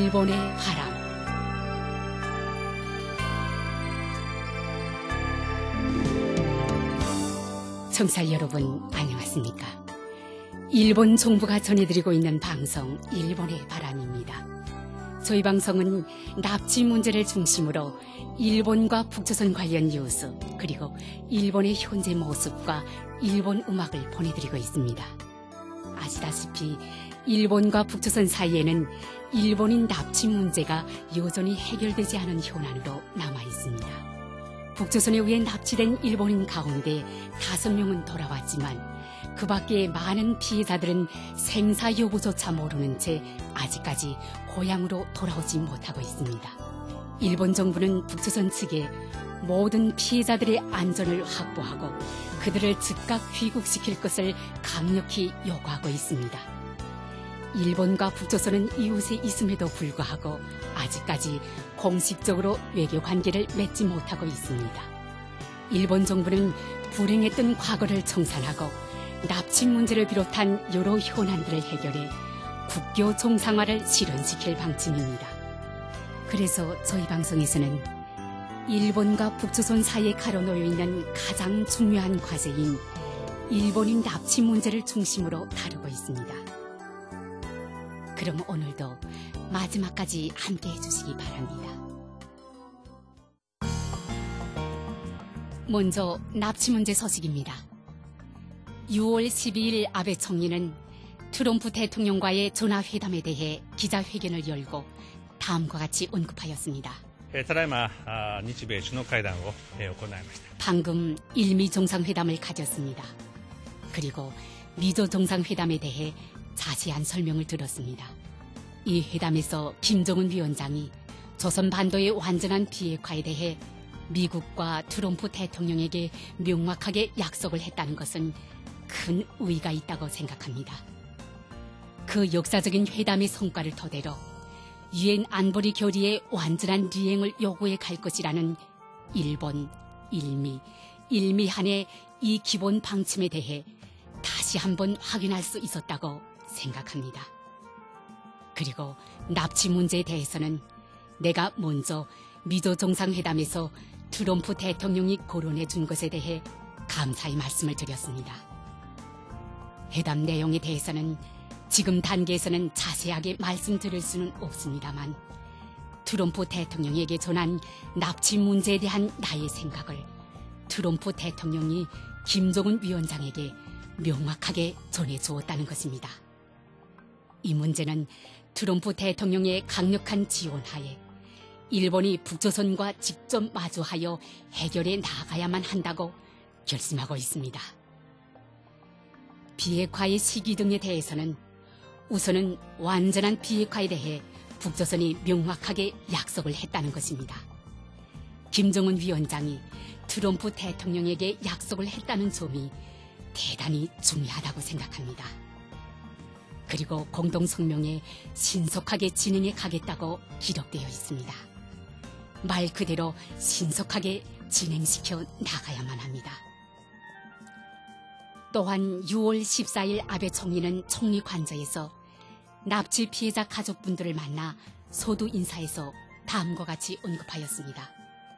일본의 바람. 청취자 여러분, 안녕하십니까? 일본 정부가 전해드리고 있는 방송 일본의 바람입니다. 저희 방송은 납치 문제를 중심으로 일본과 북조선 관련 뉴스, 그리고 일본의 현재 모습과 일본 음악을 보내드리고 있습니다. 아시다시피 일본과 북조선 사이에는 일본인 납치 문제가 여전히 해결되지 않은 현안으로 남아 있습니다. 북조선에 의해 납치된 일본인 가운데 5명은 돌아왔지만 그 밖에 많은 피해자들은 생사 여부조차 모르는 채 아직까지 고향으로 돌아오지 못하고 있습니다. 일본 정부는 북조선 측에 모든 피해자들의 안전을 확보하고 그들을 즉각 귀국시킬 것을 강력히 요구하고 있습니다. 일본과 북조선은 이웃에 있음에도 불구하고 아직까지 공식적으로 외교 관계를 맺지 못하고 있습니다. 일본 정부는 불행했던 과거를 청산하고 납치 문제를 비롯한 여러 현안들을 해결해 국교 정상화를 실현시킬 방침입니다. 그래서 저희 방송에서는 일본과 북조선 사이에 가로놓여 있는 가장 중요한 과제인 일본인 납치 문제를 중심으로 다루고 있습니다. 그럼 오늘도 마지막까지 함께 해주시기 바랍니다. 먼저 납치 문제 소식입니다. 6월 12일 아베 총리는 트럼프 대통령과의 전화회담에 대해 기자회견을 열고 다음과 같이 언급하였습니다. 방금 일미 정상회담을 가졌습니다. 그리고 미조 정상회담에 대해 자세한 설명을 들었습니다. 이 회담에서 김정은 위원장이 조선 반도의 완전한 비핵화에 대해 미국과 트럼프 대통령에게 명확하게 약속을 했다는 것은 큰 의의가 있다고 생각합니다. 그 역사적인 회담의 성과를 토대로 유엔 안보리 결의의 완전한 리행을 요구해 갈 것이라는 일본, 일미한의 이 기본 방침에 대해 다시 한번 확인할 수 있었다고 생각합니다. 그리고 납치 문제에 대해서는 내가 먼저 미조 정상회담에서 트럼프 대통령이 거론해 준 것에 대해 감사의 말씀을 드렸습니다. 회담 내용에 대해서는 지금 단계에서는 자세하게 말씀드릴 수는 없습니다만 트럼프 대통령에게 전한 납치 문제에 대한 나의 생각을 트럼프 대통령이 김정은 위원장에게 명확하게 전해주었다는 것입니다. 이 문제는 트럼프 대통령의 강력한 지원하에 일본이 북조선과 직접 마주하여 해결해 나가야만 한다고 결심하고 있습니다. 비핵화의 시기 등에 대해서는 우선은 완전한 비핵화에 대해 북조선이 명확하게 약속을 했다는 것입니다. 김정은 위원장이 트럼프 대통령에게 약속을 했다는 점이 대단히 중요하다고 생각합니다. 그리고 공동성명에 신속하게 진행해 가겠다고 기록되어 있습니다. 말 그대로 신속하게 진행시켜 나가야만 합니다. 또한 6월 14일 아베 총리는 총리 관저에서 납치 피해자 가족분들을 만나 소두 인사에서 다음과 같이 언급하였습니다.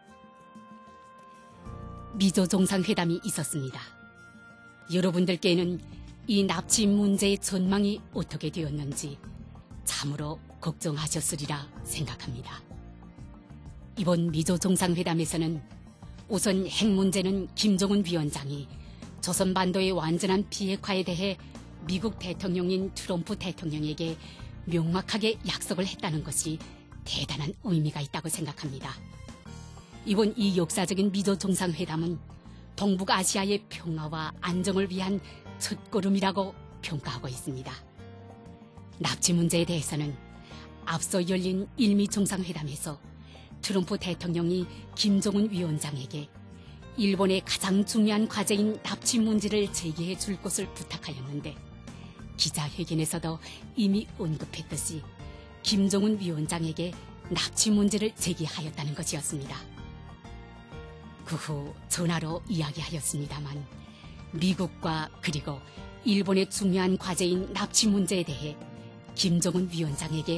미조 정상회담이 있었습니다. 여러분들께는 이 납치 문제의 전망이 어떻게 되었는지 참으로 걱정하셨으리라 생각합니다. 이번 미조 정상회담에서는 우선 핵 문제는 김정은 위원장이 조선 반도의 완전한 비핵화에 대해 미국 대통령인 트럼프 대통령에게 명확하게 약속을 했다는 것이 대단한 의미가 있다고 생각합니다. 이번 이 역사적인 미조 정상회담은 동북아시아의 평화와 안정을 위한 첫걸음이라고 평가하고 있습니다. 납치 문제에 대해서는 앞서 열린 일미 정상회담에서 트럼프 대통령이 김정은 위원장에게 일본의 가장 중요한 과제인 납치 문제를 제기해 줄 것을 부탁하였는데 기자회견에서도 이미 언급했듯이 김정은 위원장에게 납치 문제를 제기하였다는 것이었습니다. 그 후 전화로 이야기하였습니다만 미국과 그리고 일본의 중요한 과제인 납치 문제에 대해 김정은 위원장에게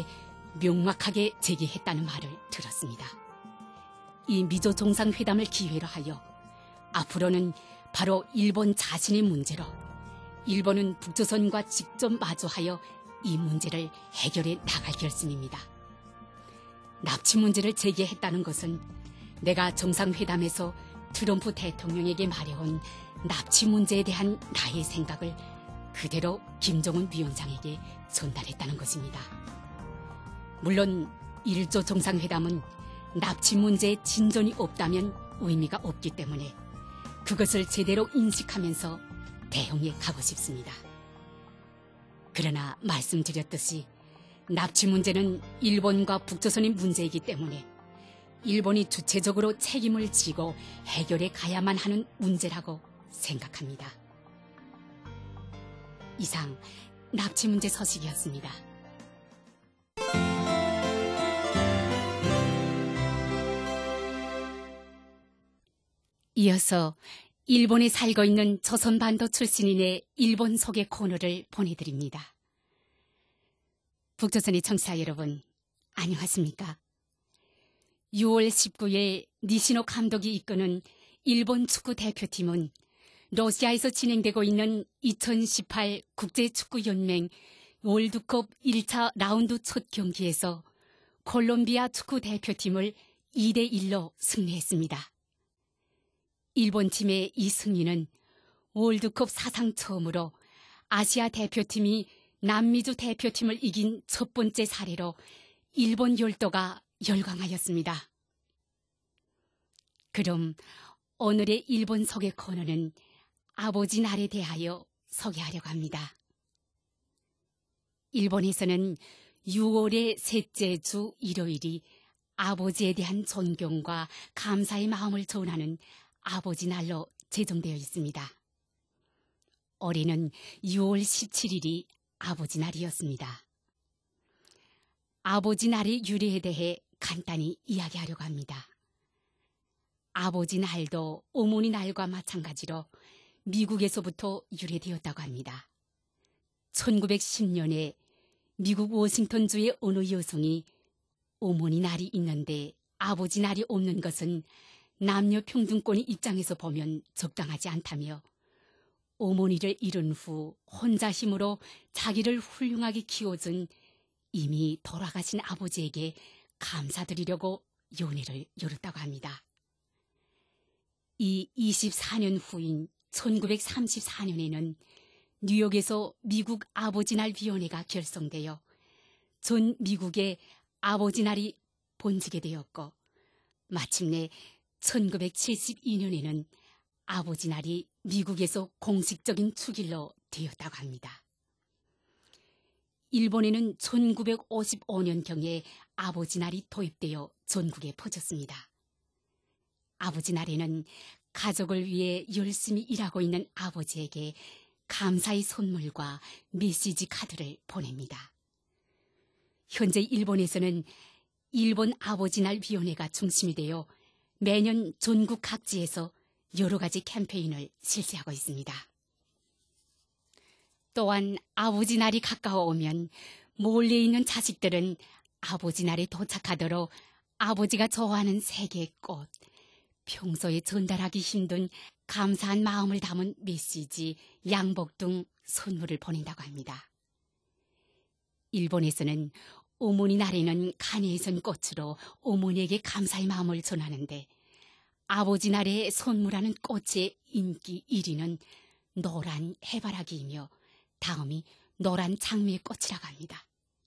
명확하게 제기했다는 말을 들었습니다. 이 미조 정상회담을 기회로 하여 앞으로는 바로 일본 자신의 문제로 일본은 북조선과 직접 마주하여 이 문제를 해결해 나갈 결심입니다. 납치 문제를 제기했다는 것은 내가 정상회담에서 트럼프 대통령에게 말해온 납치 문제에 대한 나의 생각을 그대로 김정은 위원장에게 전달했다는 것입니다. 물론 1조 정상회담은 납치 문제에 진전이 없다면 의미가 없기 때문에 그것을 제대로 인식하면서 대응해 가고 싶습니다. 그러나 말씀드렸듯이 납치 문제는 일본과 북조선의 문제이기 때문에 일본이 주체적으로 책임을 지고 해결해 가야만 하는 문제라고 생각합니다. 이상 납치 문제 소식이었습니다. 이어서 일본에 살고 있는 조선반도 출신인의 일본 소개 코너를 보내드립니다. 북조선의 청취자 여러분, 안녕하십니까? 6월 19일 니시노 감독이 이끄는 일본 축구 대표팀은 러시아에서 진행되고 있는 2018 국제축구연맹 월드컵 1차 라운드 첫 경기에서 콜롬비아 축구 대표팀을 2대1로 승리했습니다. 일본 팀의 이 승리는 월드컵 사상 처음으로 아시아 대표팀이 남미주 대표팀을 이긴 첫 번째 사례로 일본 열도가 열광하였습니다. 그럼 오늘의 일본 소개 코너는 아버지 날에 대하여 소개하려고 합니다. 일본에서는 6월의 셋째 주 일요일이 아버지에 대한 존경과 감사의 마음을 전하는 아버지 날로 제정되어 있습니다. 올해는 6월 17일이 아버지 날이었습니다. 아버지 날의 유래에 대해 간단히 이야기하려고 합니다. 아버지 날도 어머니 날과 마찬가지로 미국에서부터 유래되었다고 합니다. 1910년에 미국 워싱턴주의 어느 여성이 어머니 날이 있는데 아버지 날이 없는 것은 남녀 평등권의 입장에서 보면 적당하지 않다며 어머니를 잃은 후 혼자 힘으로 자기를 훌륭하게 키워준 이미 돌아가신 아버지에게 감사드리려고 연회를 열었다고 합니다. 이 24년 후인 1934년에는 뉴욕에서 미국 아버지날 위원회가 결성되어 전 미국의 아버지날이 본지게 되었고 마침내 1972년에는 아버지날이 미국에서 공식적인 축일로 되었다고 합니다. 일본에는 1955년경에 아버지날이 도입되어 전국에 퍼졌습니다. 아버지날에는 가족을 위해 열심히 일하고 있는 아버지에게 감사의 선물과 메시지 카드를 보냅니다. 현재 일본에서는 일본 아버지날 위원회가 중심이 되어 매년 전국 각지에서 여러 가지 캠페인을 실시하고 있습니다. 또한 아버지 날이 가까워오면 멀리 있는 자식들은 아버지 날에 도착하도록 아버지가 좋아하는 세 개의 꽃, 평소에 전달하기 힘든 감사한 마음을 담은 메시지, 양복 등 선물을 보낸다고 합니다. 일본에서는 어머니 날에는 카네이션 꽃으로 어머니에게 감사의 마음을 전하는데 아버지 날에 선물하는 꽃의 인기 1위는 노란 해바라기이며 다음이 노란 장미의 꽃이라고 합니다.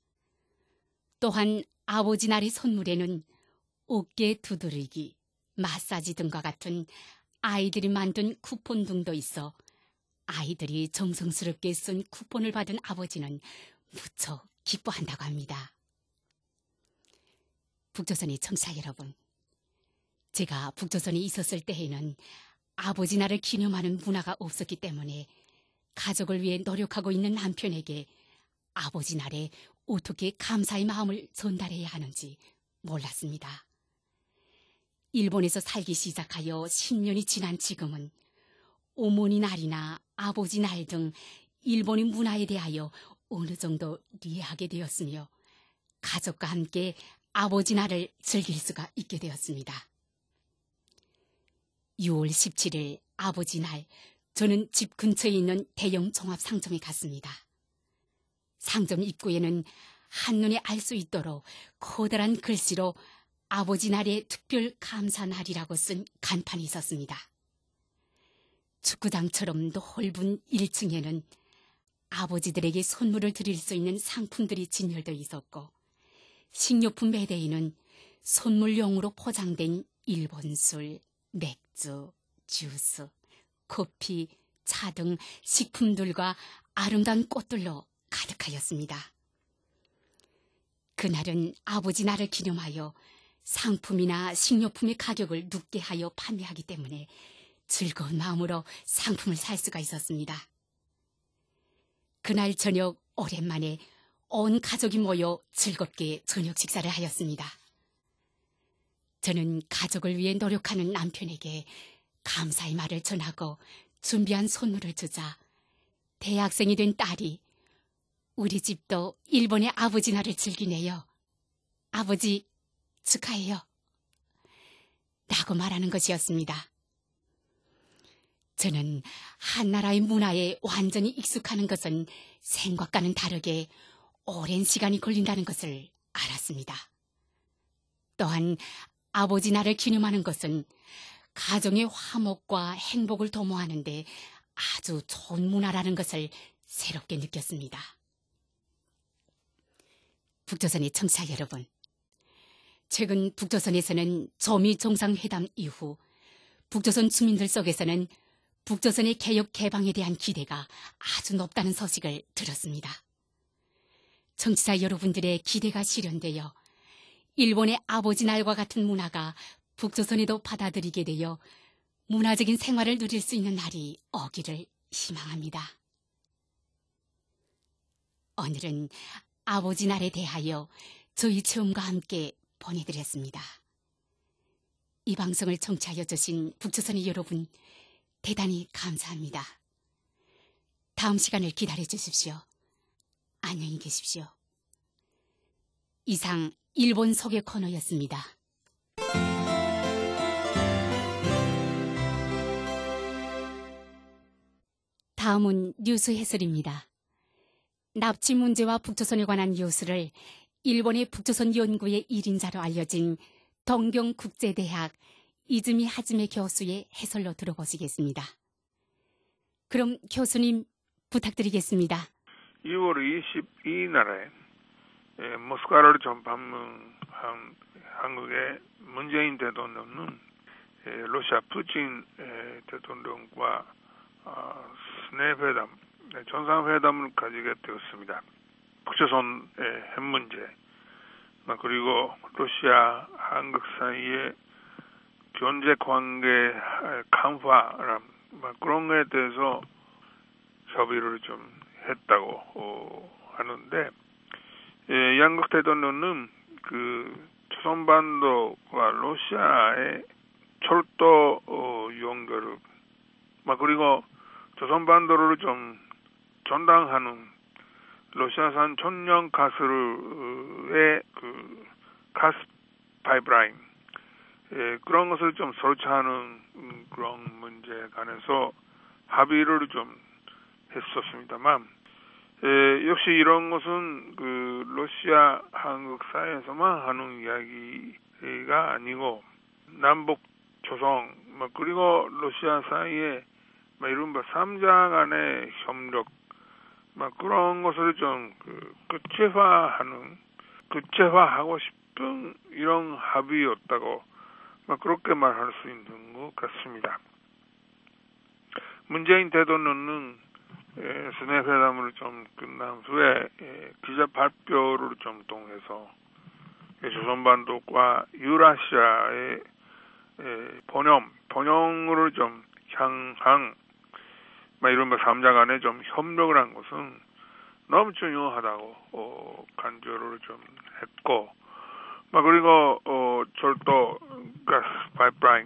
또한 아버지 날의 선물에는 어깨 두드리기, 마사지 등과 같은 아이들이 만든 쿠폰 등도 있어 아이들이 정성스럽게 쓴 쿠폰을 받은 아버지는 무척 기뻐한다고 합니다. 북조선의 청취자 여러분, 제가 북조선에 있었을 때에는 아버지 날을 기념하는 문화가 없었기 때문에 가족을 위해 노력하고 있는 남편에게 아버지 날에 어떻게 감사의 마음을 전달해야 하는지 몰랐습니다. 일본에서 살기 시작하여 10년이 지난 지금은 어머니 날이나 아버지 날 등 일본의 문화에 대하여 어느 정도 이해하게 되었으며 가족과 함께 아버지 날을 즐길 수가 있게 되었습니다. 6월 17일 아버지 날, 저는 집 근처에 있는 대형 종합 상점에 갔습니다. 상점 입구에는 한눈에 알 수 있도록 커다란 글씨로 아버지 날의 특별 감사 날이라고 쓴 간판이 있었습니다. 축구장처럼 넓은 1층에는 아버지들에게 선물을 드릴 수 있는 상품들이 진열되어 있었고, 식료품 매대에는 선물용으로 포장된 일본 술, 맥주, 주스, 커피, 차 등 식품들과 아름다운 꽃들로 가득하였습니다. 그날은 아버지 날을 기념하여 상품이나 식료품의 가격을 높게 하여 판매하기 때문에 즐거운 마음으로 상품을 살 수가 있었습니다. 그날 저녁 오랜만에 온 가족이 모여 즐겁게 저녁 식사를 하였습니다. 저는 가족을 위해 노력하는 남편에게 감사의 말을 전하고 준비한 선물을 주자 대학생이 된 딸이 우리 집도 일본의 아버지 날을 즐기네요. 아버지 축하해요. 라고 말하는 것이었습니다. 저는 한 나라의 문화에 완전히 익숙하는 것은 생각과는 다르게 오랜 시간이 걸린다는 것을 알았습니다. 또한 아버지 날을 기념하는 것은 가정의 화목과 행복을 도모하는 데 아주 좋은 문화라는 것을 새롭게 느꼈습니다. 북조선의 청취자 여러분, 최근 북조선에서는 조미 정상회담 이후 북조선 주민들 속에서는 북조선의 개혁 개방에 대한 기대가 아주 높다는 소식을 들었습니다. 청취자 여러분들의 기대가 실현되어 일본의 아버지 날과 같은 문화가 북조선에도 받아들이게 되어 문화적인 생활을 누릴 수 있는 날이 오기를 희망합니다. 오늘은 아버지 날에 대하여 저희 체험과 함께 보내드렸습니다. 이 방송을 청취하여 주신 북조선의 여러분, 대단히 감사합니다. 다음 시간을 기다려 주십시오. 안녕히 계십시오. 이상 일본 소개 코너였습니다. 다음은 뉴스 해설입니다. 납치 문제와 북조선에 관한 뉴스를 일본의 북조선 연구의 1인자로 알려진 동경국제대학 이즈미 하즈메 교수의 해설로 들어보시겠습니다. 그럼 교수님 부탁드리겠습니다. 2월 22일 날에 모스크바를 좀 방문한 한국의 문재인 대통령은 러시아 푸틴 대통령과 스네회담, 정상회담을 가지게 되었습니다. 북조선의 핵 문제, 그리고 러시아, 한국 사이의 경제 관계 강화, 그런 거에 대해서 협의를 좀 했다고 하는데, 양국 대통령은 그 조선반도와 러시아의 철도 연결, 그리고 조선반도를 좀 전당하는 러시아산 천연 가스의 그 가스 파이프라인, 그런 것을 좀 설치하는 그런 문제에 관해서 합의를 좀 했었습니다만, 역시 이런 것은 그 러시아 한국 사이에서만 하는 이야기가 아니고 남북 조선 그리고 러시아 사이에 이른바 3자 간의 협력 그런 것을 좀 구체화하고 싶은 이런 합의였다고 그렇게 말할 수 있는 것 같습니다. 문재인 대통령은 스네회담을 좀 끝난 후에 기자 발표를 좀 통해서 조선반도과 유라시아의 번영을 좀 향한 이른바 3자 간에 좀 협력을 한 것은 너무 중요하다고 강조를 좀 했고, 그리고 철도 가스 파이프라인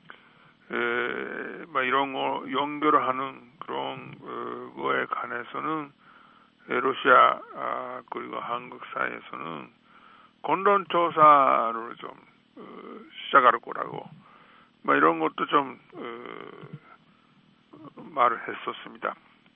이런 거 연결하는 그런 거에 관해서는 러시아 그리고 한국 사이에서는 건론 조사를 좀 시작할 거라고 이런 것도 좀 말을 했었습니다.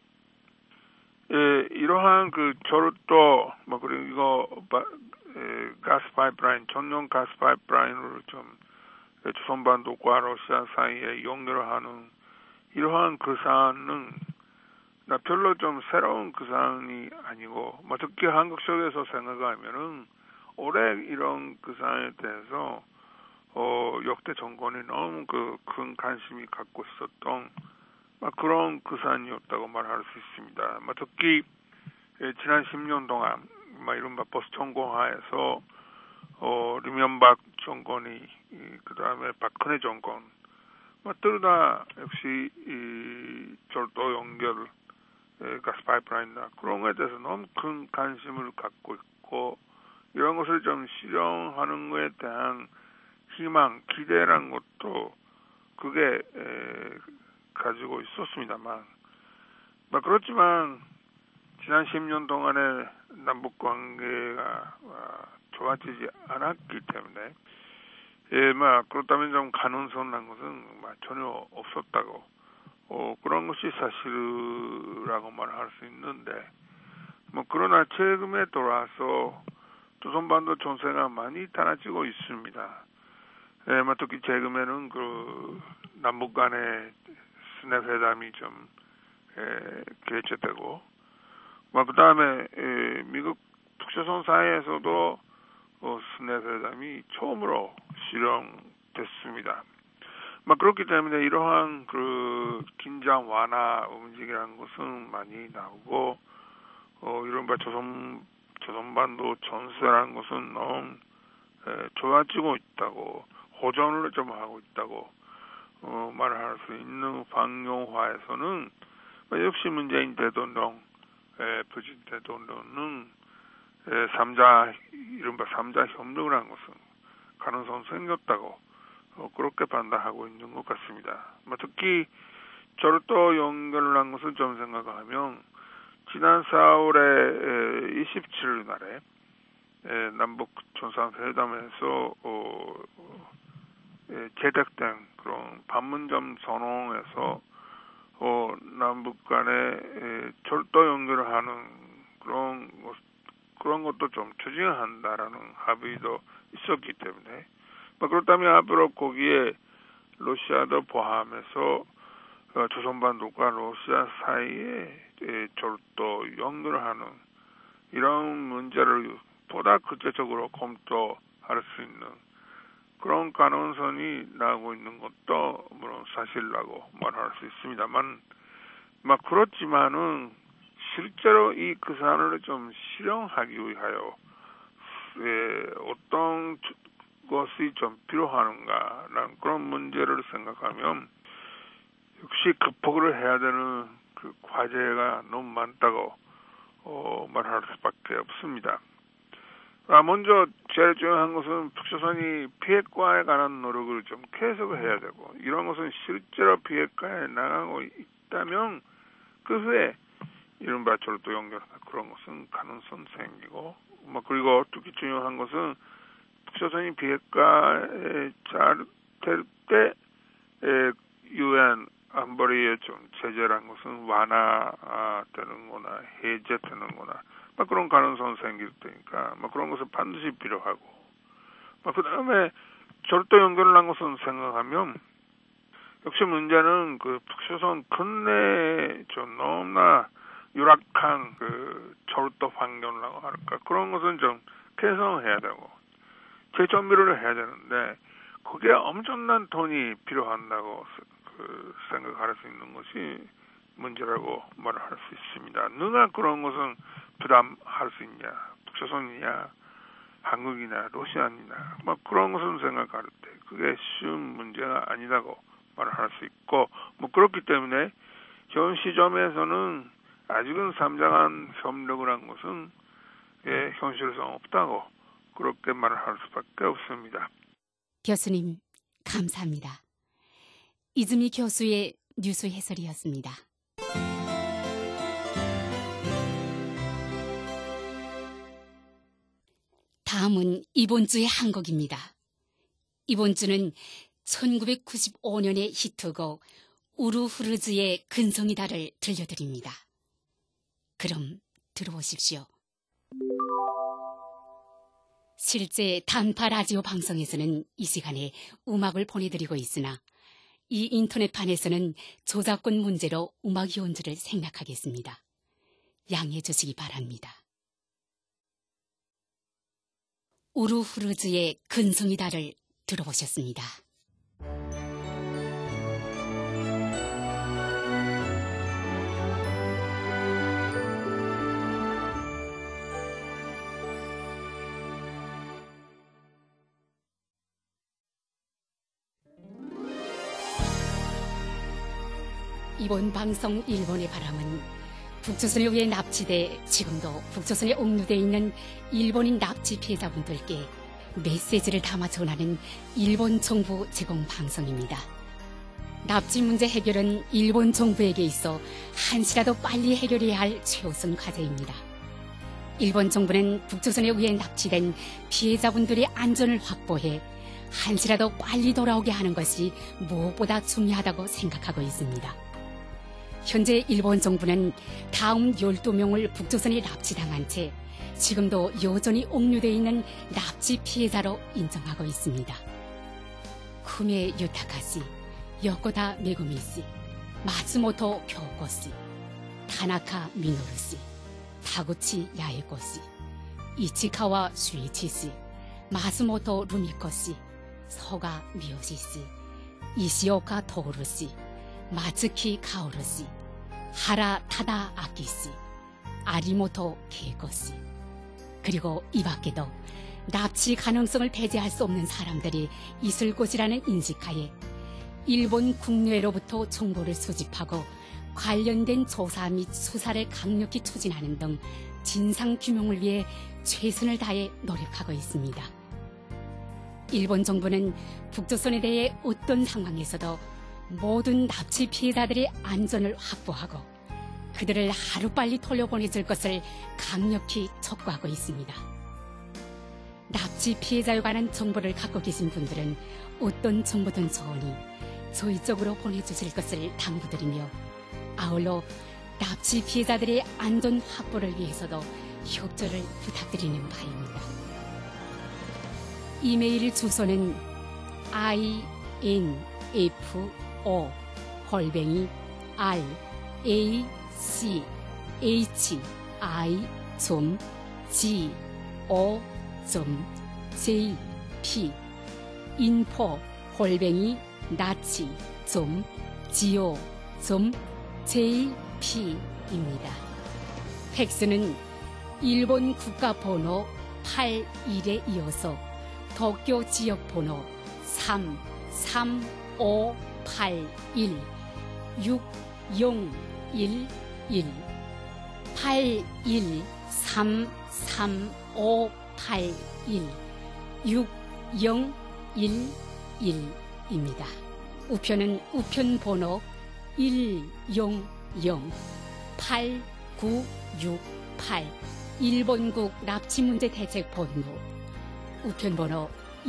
이러한 그 저도 그리고 이거 가스 파이프라인 전용 가스 파이프라인으로 좀 조선반도과 러시아 사이에 연결하는 이러한 그 사안은 별로 좀 새로운 그 사안이 아니고 특히 한국 쪽에서 생각하면은 올해 이런 그 사안에 대해서 역대 정권이 너무 큰 관심이 갖고 있었던 그런 그 사안이었다고 말할 수 있습니다. 특히 지난 10년 동안 이른바 포스트-청공하에서 류명박 정권이 그 다음에 박근혜 정권 둘 다 역시 이 절도 연결 가스 파이프라인이나 그런 것에 대해서 너무 큰 관심을 갖고 있고 이런 것을 좀 실현하는 것에 대한 희망, 기대라는 것도 그게 가지고 있었습니다만 그렇지만 지난 10년 동안의 남북 관계가 좋아지지 않았기 때문에 그렇다면 좀 가능성이라는 것은 전혀 없었다고 그런 것이 사실이라고 말할 수 있는데 그러나 최근에 돌아서 조선반도 정세가 많이 달라지고 있습니다. 특히 최근에는 그 남북 간의 스냅 회담이 좀 개최되고 그 다음에 미국 북조선 사이에서도 스냅 회담이 처음으로 실현됐습니다. 그렇기 때문에 이러한 그 긴장 완화 움직이라는 것은 많이 나오고 이른바 조선반도 전세라는 것은 너무 좋아지고 있다고 호전을 좀 하고 있다고 말할 수 있는 방용화에서는 역시 문재인 대통령 푸틴 대통령은 이른바 3자 협력을 한 것은 가능성 생겼다고 그렇게 판단하고 있는 것 같습니다. 특히 저도 연결을 한 것을 좀 생각하면 지난 4월에 27일 날에 남북 정상회담에서 제작된 그런 판문점 선언에서 남북 간에 절도 연결을 하는 그런 것도 좀 추진한다라는 합의도 있었기 때문에 그렇다면 앞으로 거기에 러시아도 포함해서 조선반도과 러시아 사이에 절도 연결하는 이런 문제를 보다 구체적으로 검토할 수 있는 그런 가능성이 나오고 있는 것도 물론 사실이라고 말할 수 있습니다만 그렇지만은 실제로 이 그 사안을 좀 실현하기 위하여 어떤 것이 좀 필요한가라는 그런 문제를 생각하면 역시 극복을 해야 되는 그 과제가 너무 많다고 말할 수밖에 없습니다. 먼저 제일 중요한 것은 북조선이 비핵화에 관한 노력을 좀 계속해야 되고 이런 것은 실제로 비핵화에 나가고 있다면 그 후에 이른바 절도 연결하는 그런 것은 가능성 생기고 그리고 특히 중요한 것은 북조선이 비핵화에 잘 될 때 유엔 안보리의 좀 제재라는 것은 완화되는 거나 해제되는 거나 그런 가능성 생길 테니까 그런 것은 반드시 필요하고 그 다음에 절도 연결을 한 것은 생각하면 역시 문제는 그 북조선 근내에 좀 너무나 유락한 그 절도 환경이라고 할까 그런 것은 좀 개선해야 되고 재정비를 해야 되는데 거기에 엄청난 돈이 필요한다고 생각할 수 있는 것이 문제라고 말을 할 수 있습니다. 누가 그런 것은 부담할 수 있냐? 북조선이냐, 한국이나 러시아냐, 그런 것은 생각할 때 그게 쉬운 문제가 아니라고 말을 할 수 있고, 그렇기 때문에 현 시점에서는 아직은 3자 간 협력을 한 것은 현실성 없다고 그렇게 말을 할 수밖에 없습니다. 교수님, 감사합니다. 이즈미 교수의 뉴스 해설이었습니다. 다음 다음은 이번 주의 한 곡입니다. 이번 주는 1995년의 히트곡 우르후르즈의 근성이다를 들려드립니다. 그럼 들어보십시오. 실제 단파 라디오 방송에서는 이 시간에 음악을 보내드리고 있으나 이 인터넷판에서는 저작권 문제로 음악 연주를 생략하겠습니다. 양해해 주시기 바랍니다. 우르후르즈의 근성이다를 들어보셨습니다. 이번 방송 일본의 바람은 북조선에 의해 납치돼 지금도 북조선에 옥류돼 있는 일본인 납치 피해자분들께 메시지를 담아 전하는 일본 정부 제공 방송입니다. 납치 문제 해결은 일본 정부에게 있어 한시라도 빨리 해결해야 할 최우선 과제입니다. 일본 정부는 북조선에 의해 납치된 피해자분들의 안전을 확보해 한시라도 빨리 돌아오게 하는 것이 무엇보다 중요하다고 생각하고 있습니다. 현재 일본 정부는 다음 12명을 북조선에 납치당한 채 지금도 여전히 옥류되어 있는 납치 피해자로 인정하고 있습니다. 쿠메 유타카씨, 요코다 메구미씨, 마츠모토 교코씨, 타나카 미노루씨, 타구치 야에코씨, 이치카와 슈이치씨, 마츠모토 루미코씨, 소가 미요시씨, 이시오카 토우루씨, 마츠키 카오루씨, 하라 타다 아키씨, 아리모토 케이코씨, 그리고 이 밖에도 납치 가능성을 배제할 수 없는 사람들이 있을 곳이라는 인식하에 일본 국내로부터 정보를 수집하고 관련된 조사 및 수사를 강력히 추진하는 등 진상규명을 위해 최선을 다해 노력하고 있습니다. 일본 정부는 북조선에 대해 어떤 상황에서도 모든 납치 피해자들의 안전을 확보하고 그들을 하루빨리 돌려보내줄 것을 강력히 촉구하고 있습니다. 납치 피해자에 관한 정보를 갖고 계신 분들은 어떤 정보든 좋으니 저희 쪽으로 보내주실 것을 당부드리며 아울러 납치 피해자들의 안전 확보를 위해서도 협조를 부탁드리는 바입니다. 이메일 주소는 info@raci.go.jp info@nachi.go.jp입니다. 팩스는 일본 국가번호 81에 이어서 도쿄 지역번호 33581 6011 81333581 6011입니다. 우편은 우편번호 1008968 일본국 납치문제대책본부 우편번호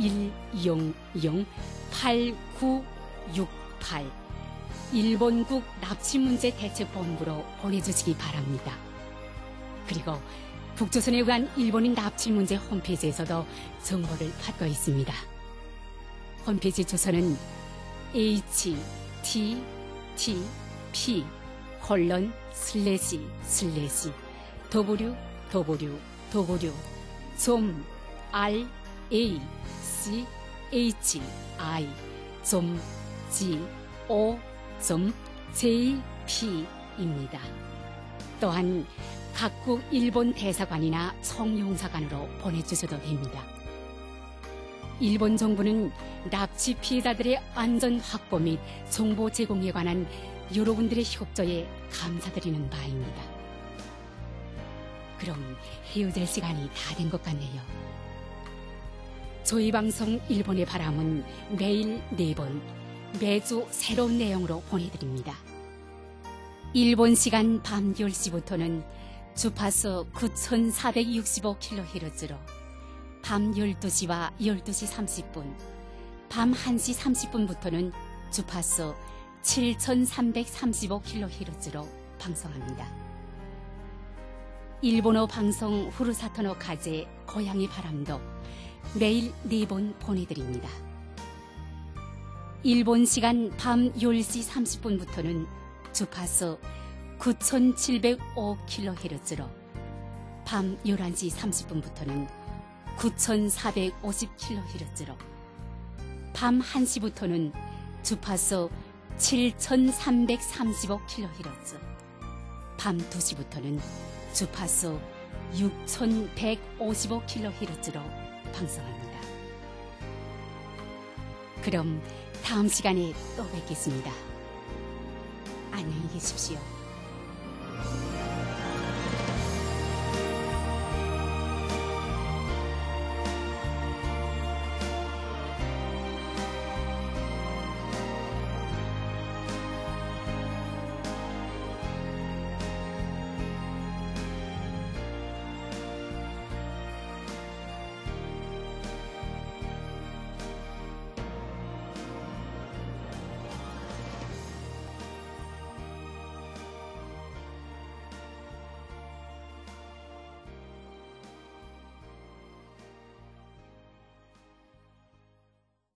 1008968 일본국 납치문제대책본부로 보내주시기 바랍니다. 그리고 북조선에 의한 일본인 납치문제 홈페이지에서도 정보를 받고 있습니다. 홈페이지 주소는 www.raci.go.jp입니다. 또한 각국 일본 대사관이나 총영사관으로 보내주셔도 됩니다. 일본 정부는 납치 피해자들의 안전 확보 및 정보 제공에 관한 여러분들의 협조에 감사드리는 바입니다. 그럼 헤어질 시간이 다 된 것 같네요. 저희 방송 일본의 바람은 매일 4번, 매주 새로운 내용으로 보내드립니다. 일본 시간 밤 10시부터는 주파수 9465kHz로 밤 12시와 12시 30분, 밤 1시 30분부터는 주파수 7335kHz로 방송합니다. 일본어 방송 후르사토노 카제 고향의 바람도 매일 4번 보내드립니다. 일본 시간 밤 10시 30분부터는 주파수 9705kHz로, 밤 11시 30분부터는 9450kHz로, 밤 1시부터는 주파수 7335kHz, 밤 2시부터는 주파수 6155kHz로 방송합니다. 그럼 다음 시간에 또 뵙겠습니다. 안녕히 계십시오.